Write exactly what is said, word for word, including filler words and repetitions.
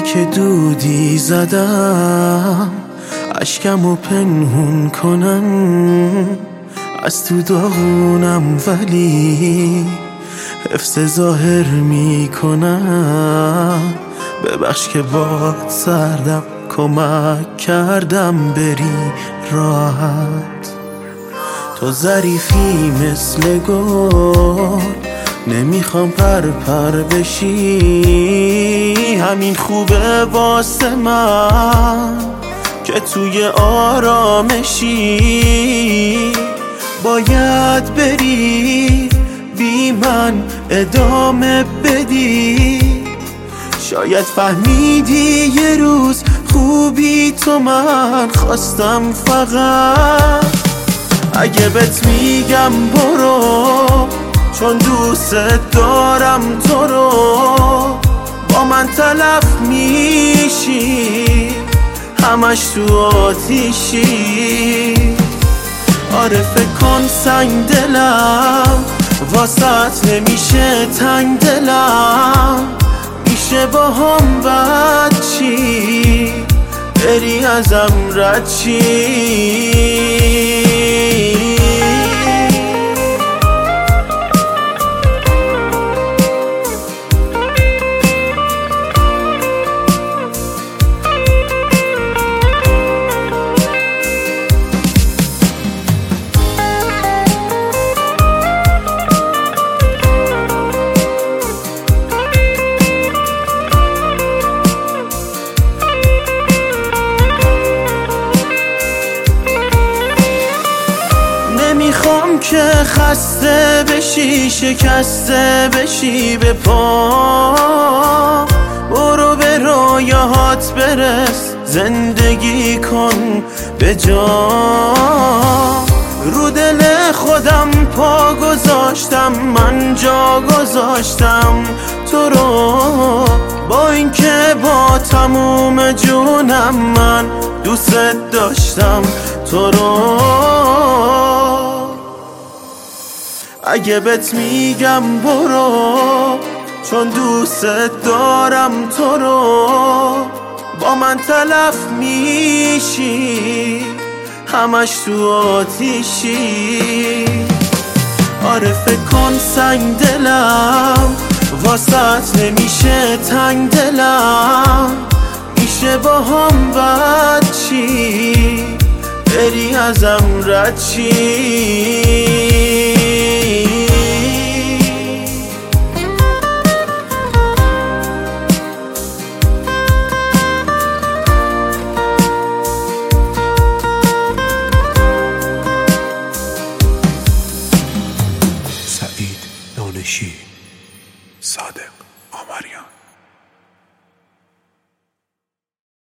که دودی زدم اشکمو پنهون کنم از تو داغونم، ولی حفظ ظاهر میکنم. ببخش که باد سردم، کمک کردم بری راحت. تو ظریفی مثل گل، نمیخوام پر پر بشی. همین خوبه واسه من که توی آرامشی. باید بری بی من ادامه بدی. شاید فهمیدی یه روز خوبی تو من خواستم فقط. اگه بهت میگم برو چون دوست دارم تو رو، با من تلف میشی همش تو آتیشی. آره فکر کن سنگ دلم واسط نمیشه تنگ دلم. میشه با هم بد چی بری ازم رد چی. نمیخوام که خسته بشی شکسته بشی به پا. برو به رویاهات برس، زندگی کن به جا. رو دل خودم پا گذاشتم، من جا گذاشتم تو رو. با اینکه با تموم جونم من دوست داشتم تو رو. اگه بهت میگم برو چون دوست دارم تو رو، با من تلف میشی همش تو آتیشی. آره فکر کن سنگ دلم واسط نمیشه تنگ دلم. میشه با هم بد چی بری ازم رد چی. سعید دانشی صادق.